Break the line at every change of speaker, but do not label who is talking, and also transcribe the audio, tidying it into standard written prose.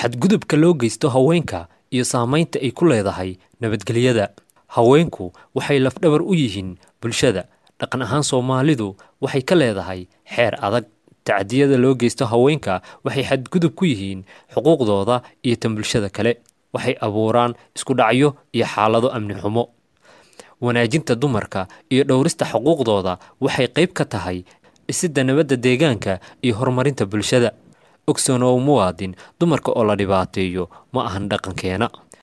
xadgudubka loo geysto haweenka iyo saamaynta ay ku leedahay nabadgelyada. Haweenku waxay lafdhabar u yihiin bulshada. Dhaqan ahaan Soomaalidu waxay ka leedahay xeer adag. Tacdiyada loo geysto haweenka waxay xadgudub ku yihiin xuquuqdooda iyo tan bulshada kale. Waxay abuuraan isku dhacyo iyo xaalado amni xumo. Wanaajinta dumarka iyo dhowrista xuquuqdooda waxay qayb ka tahay dhisidda nabadda deegaanka iyo horumarinta bulshada. Ogsoonow muwaadin, dumarka oo la dhibaateeyo ma ahan dhaqankeena.